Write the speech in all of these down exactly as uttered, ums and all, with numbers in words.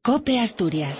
COPE Asturias.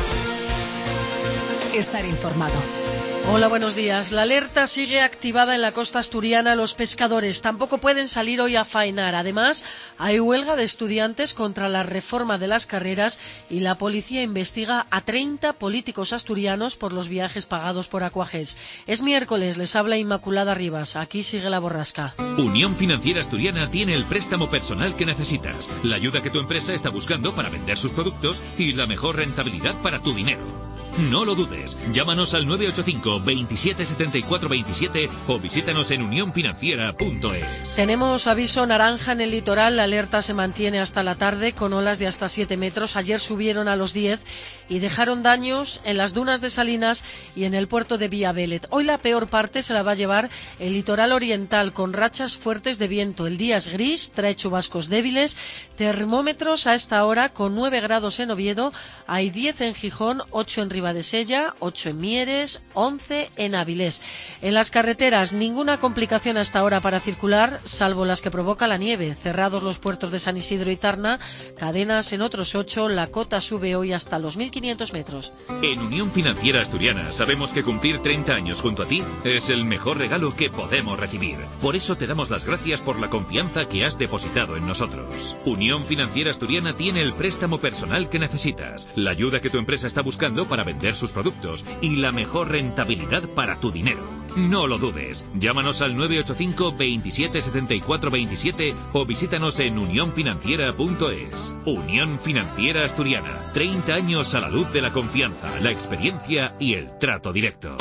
Estar informado. Hola, buenos días. La alerta sigue activada en la costa asturiana. Los pescadores tampoco pueden salir hoy a faenar. Además, hay huelga de estudiantes contra la reforma de las carreras y la policía investiga a treinta políticos asturianos por los viajes pagados por Aquages. Es miércoles, les habla Inmaculada Rivas. Aquí sigue la borrasca. Unión Financiera Asturiana tiene el préstamo personal que necesitas, la ayuda que tu empresa está buscando para vender sus productos y la mejor rentabilidad para tu dinero. No lo dudes, llámanos al nueve ocho cinco, veintisiete setenta y cuatro veintisiete o visítanos en unión financiera punto es. Tenemos aviso naranja en el litoral, la alerta se mantiene hasta la tarde con olas de hasta siete metros. Ayer subieron a los diez y dejaron daños en las dunas de Salinas y en el puerto de Villavelet. Hoy la peor parte se la va a llevar el litoral oriental con rachas fuertes de viento. El día es gris, trae chubascos débiles, termómetros a esta hora con nueve grados en Oviedo, hay diez en Gijón, ocho en Ribadesella, ocho en Mieres, once en Avilés. En las carreteras, ninguna complicación hasta ahora para circular, salvo las que provoca la nieve. Cerrados los puertos de San Isidro y Tarna, cadenas en otros ocho, la cota sube hoy hasta los mil quinientos metros. En Unión Financiera Asturiana sabemos que cumplir treinta años junto a ti es el mejor regalo que podemos recibir. Por eso te damos las gracias por la confianza que has depositado en nosotros. Unión Financiera Asturiana tiene el préstamo personal que necesitas, la ayuda que tu empresa está buscando para vender sus productos y la mejor rentabilidad para tu dinero. No lo dudes, llámanos al nueve ocho cinco, veintisiete setenta y cuatro veintisiete o visítanos en unión financiera punto es. Unión Financiera Asturiana, treinta años a la luz de la confianza, la experiencia y el trato directo.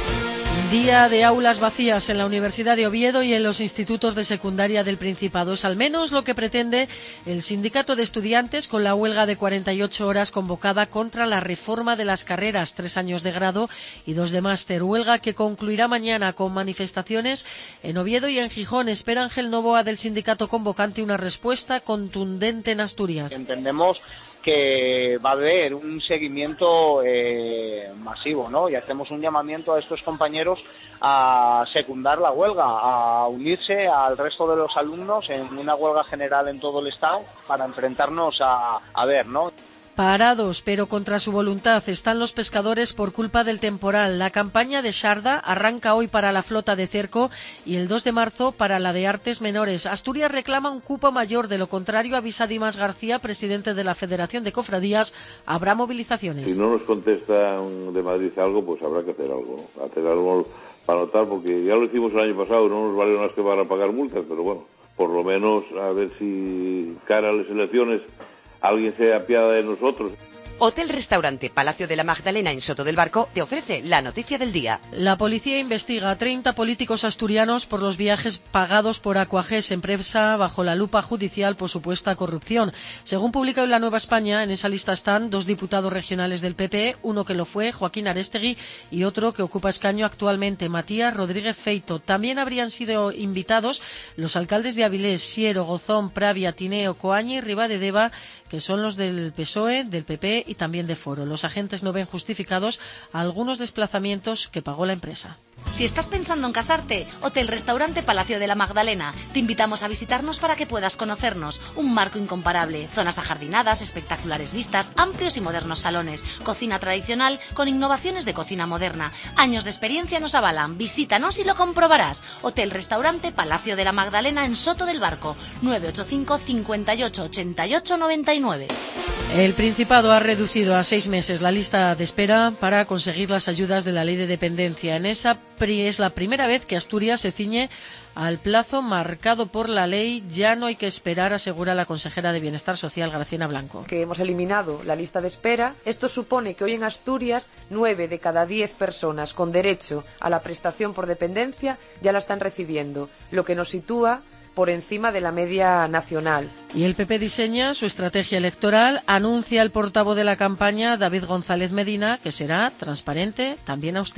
Día de aulas vacías en la Universidad de Oviedo y en los institutos de secundaria del Principado. Es al menos lo que pretende el sindicato de estudiantes con la huelga de cuarenta y ocho horas convocada contra la reforma de las carreras, tres años de grado y dos de máster. Huelga que concluirá mañana con manifestaciones en Oviedo y en Gijón. Espera Ángel Novoa del sindicato convocante una respuesta contundente en Asturias. Entendemos que va a haber un seguimiento eh, masivo, ¿no? Y hacemos un llamamiento a estos compañeros a secundar la huelga, a unirse al resto de los alumnos en una huelga general en todo el Estado para enfrentarnos a, a ver, ¿no? Parados, pero contra su voluntad, están los pescadores por culpa del temporal. La campaña de Xarda arranca hoy para la flota de cerco y el dos de marzo para la de artes menores. Asturias reclama un cupo mayor, de lo contrario, avisa Dimas García, presidente de la Federación de Cofradías, habrá movilizaciones. Si no nos contesta de Madrid algo, pues habrá que hacer algo, hacer algo para notar, porque ya lo hicimos el año pasado, no nos valieron las que van a pagar multas, pero bueno, por lo menos a ver si cara a las elecciones alguien se apiada de nosotros. Hotel Restaurante Palacio de la Magdalena en Soto del Barco te ofrece la noticia del día. La policía investiga a treinta políticos asturianos por los viajes pagados por Aquages, empresa bajo la lupa judicial por supuesta corrupción. Según publica hoy La Nueva España, en esa lista están dos diputados regionales del P P, uno que lo fue, Joaquín Arestegui, y otro que ocupa escaño actualmente, Matías Rodríguez Feito. También habrían sido invitados los alcaldes de Avilés, Siero, Gozón, Pravia, Tineo, Coaña y Ribadedeva, que son los del P S O E, del P P y también de Foro. Los agentes no ven justificados algunos desplazamientos que pagó la empresa. Si estás pensando en casarte, Hotel Restaurante Palacio de la Magdalena. Te invitamos a visitarnos para que puedas conocernos. Un marco incomparable, zonas ajardinadas, espectaculares vistas, amplios y modernos salones, cocina tradicional con innovaciones de cocina moderna. Años de experiencia nos avalan. Visítanos y lo comprobarás. Hotel Restaurante Palacio de la Magdalena en Soto del Barco. nueve ocho cinco, cincuenta y ocho, ochenta y ocho, noventa y nueve. El Principado ha reducido a seis meses la lista de espera para conseguir las ayudas de la Ley de Dependencia. En esa es la primera vez que Asturias se ciñe al plazo marcado por la ley. Ya no hay que esperar, asegura la consejera de Bienestar Social, Graciela Blanco. Que hemos eliminado la lista de espera. Esto supone que hoy en Asturias nueve de cada diez personas con derecho a la prestación por dependencia ya la están recibiendo, lo que nos sitúa por encima de la media nacional. Y el P P diseña su estrategia electoral. Anuncia el portavoz de la campaña, David González Medina, que será transparente, también austera.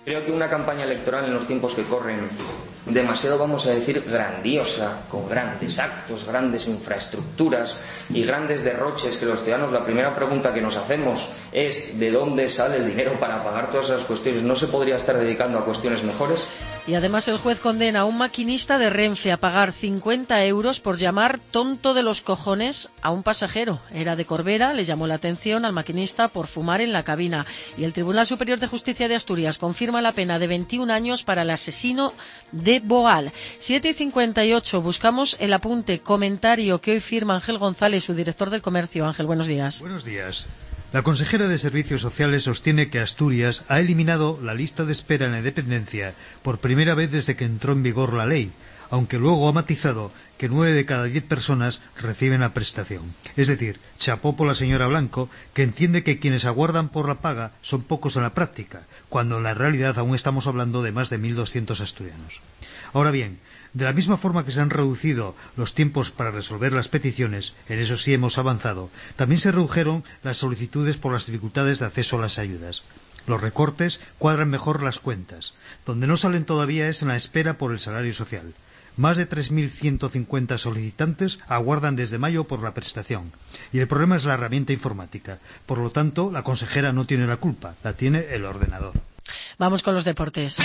Creo que una campaña electoral en los tiempos que corren, demasiado, vamos a decir, grandiosa, con grandes actos, grandes infraestructuras y grandes derroches que los ciudadanos, la primera pregunta que nos hacemos es ¿de dónde sale el dinero para pagar todas esas cuestiones? ¿No se podría estar dedicando a cuestiones mejores? Y además el juez condena a un maquinista de Renfe a pagar cincuenta euros por llamar tonto de los cojones a un pasajero. Era de Corbera, le llamó la atención al maquinista por fumar en la cabina. Y el Tribunal Superior de Justicia de Asturias confirma la pena de veintiún años para el asesino de Boal. siete y cincuenta y ocho, buscamos el apunte, comentario que hoy firma Ángel González, su director del Comercio. Ángel, buenos días. Buenos días. La consejera de Servicios Sociales sostiene que Asturias ha eliminado la lista de espera en la dependencia por primera vez desde que entró en vigor la ley, aunque luego ha matizado que nueve de cada diez personas reciben la prestación. Es decir, chapó por la señora Blanco, que entiende que quienes aguardan por la paga son pocos en la práctica, cuando en la realidad aún estamos hablando de más de mil doscientos asturianos. Ahora bien, de la misma forma que se han reducido los tiempos para resolver las peticiones, en eso sí hemos avanzado, también se redujeron las solicitudes por las dificultades de acceso a las ayudas. Los recortes cuadran mejor las cuentas. Donde no salen todavía es en la espera por el salario social. Más de tres mil ciento cincuenta solicitantes aguardan desde mayo por la prestación. Y el problema es la herramienta informática. Por lo tanto, la consejera no tiene la culpa, la tiene el ordenador. Vamos con los deportes.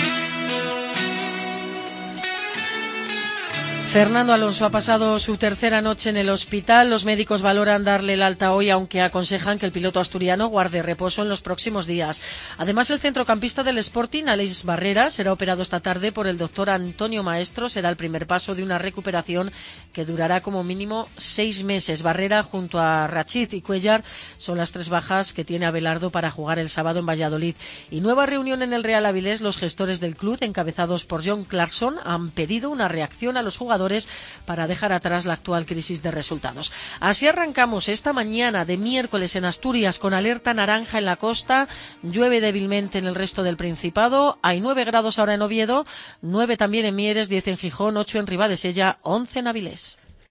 Fernando Alonso ha pasado su tercera noche en el hospital. Los médicos valoran darle el alta hoy, aunque aconsejan que el piloto asturiano guarde reposo en los próximos días. Además, el centrocampista del Sporting, Alex Barrera, será operado esta tarde por el doctor Antonio Maestro. Será el primer paso de una recuperación que durará como mínimo seis meses. Barrera, junto a Rachid y Cuellar, son las tres bajas que tiene Abelardo para jugar el sábado en Valladolid. Y nueva reunión en el Real Avilés. Los gestores del club, encabezados por John Clarkson, han pedido una reacción a los jugadores para dejar atrás la actual crisis de resultados. Así arrancamos esta mañana de miércoles en Asturias con alerta naranja en la costa, llueve débilmente en el resto del Principado, hay nueve grados ahora en Oviedo, nueve también en Mieres, diez en Gijón, ocho en Ribadesella, once en Avilés.